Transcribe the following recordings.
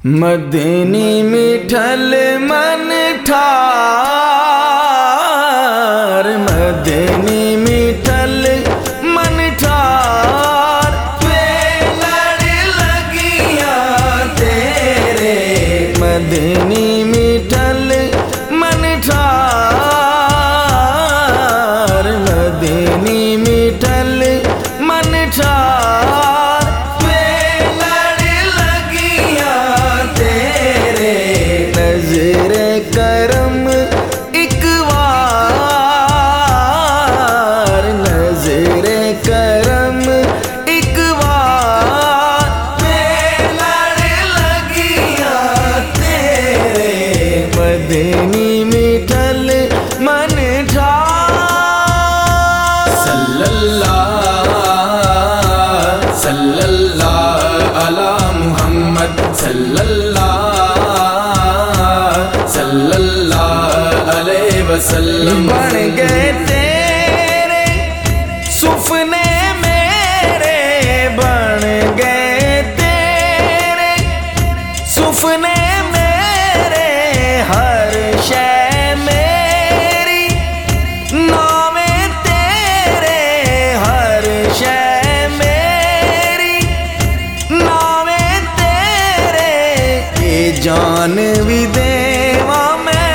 مدنی مٹھل من ٹھار، مدنی مٹھل من ٹھار، پہ لڑ لگیاں تیرے، مدنی مٹھل من ٹھار، مدنی مٹھل من ٹھار، پہ لڑ لگیاں تیرے، نظر کرم ایک وار، نظر کرم ایک وار، پہ لڑ لگیاں تیرے، مدنی مٹھل من ٹھار۔ صلی اللہ علی محمد، صلی اللہ علیہ وسلم۔ بن گئے تیرے سفنے میرے، بن گئے تیرے سفنے میرے، ہر شے میری نام تیرے، ہر شے میری نام تیرے، یہ جان بھی دیواں میں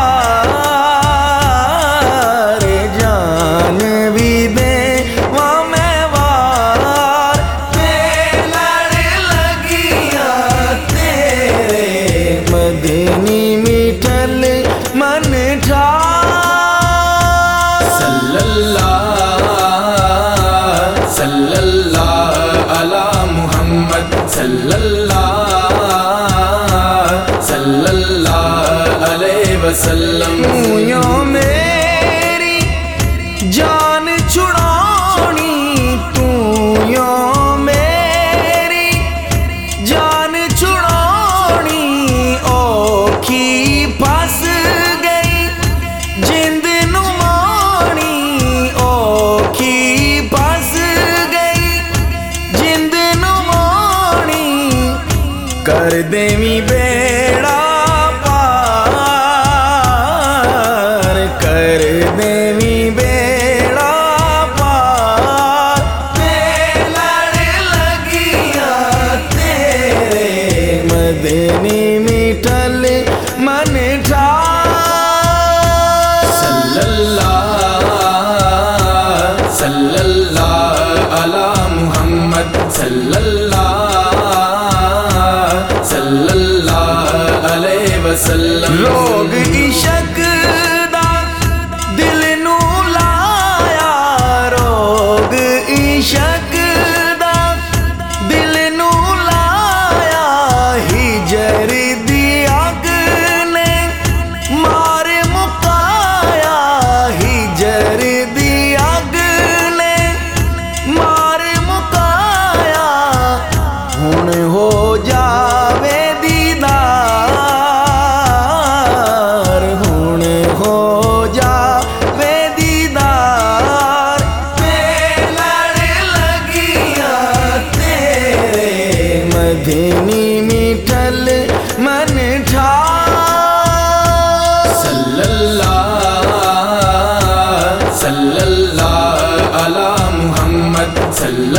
وار، جان بھی دیواں میں وار، پہ لڑ لگیاں تیرے، مدنی مٹھل من ٹھار۔ صلی اللہ علی محمد، صلی اللہ علیہ وسلم۔ یوں میری جان چھڑانی تو، یوں میری جان چھڑانی، اوکھی پھس گئی جند نمانی، اوکھی پھس گئی جند نمانی، کر دیویں بیڑا پار، کر دیویں بیڑا پار، پہ لڑ لگیاں تیرے، مدنی مٹھل من ٹھار۔ صلی اللہ علی محمد، صلی اللہ علیہ وسلم۔ روگ عشق دا دل نو لایا، روگ عشق دا دل نو لایا، ہجر دی اگ نے مار مکایا، ہجر دی اگ نے مار مکایا، ہن ہو جاوے دیدار، ہن ہو جاوے دیدار، پہ لڑ لگیاں تیرے، مدنی مٹھل من ٹھار۔ صلی اللہ علی محمد، صلی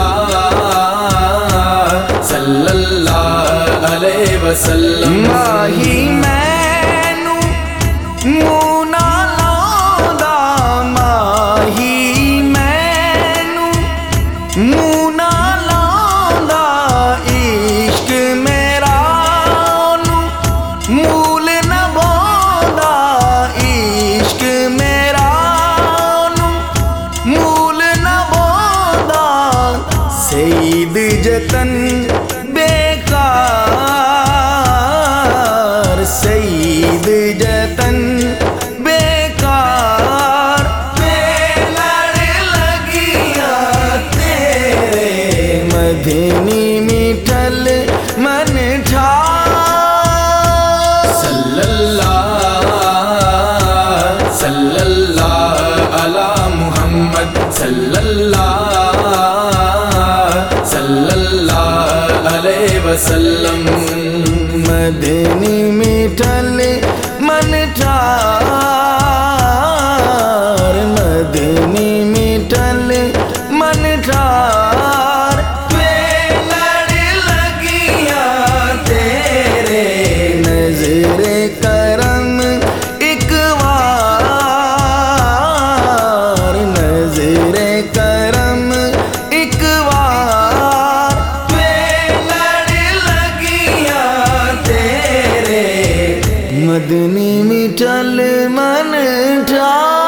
اللہ علیہ وسلم۔ ماہی مینوں منہ نہ لاؤندا، ماہی مینوں منہ نہ لاؤندا، عشق میرا اونوں مول نہ باؤندا، عشق میرا اونوں مول نہ باؤندا، سید جتن بیکار، سید جتن بیکار، پہ لڑ لگیاں تیرے، مدنی مٹھل من ٹھار۔ صلی اللہ علی محمد، صلی اللہ علیہ وسلم۔ مدنی میٹھل من ٹھار مدنی میٹھل من ٹھار میں لڑ لگیاں تیرے نظر کرم ایک وار نظر کرم ایک وار میں لڑ لگیاں تیرے مدنی میٹھل من ٹھار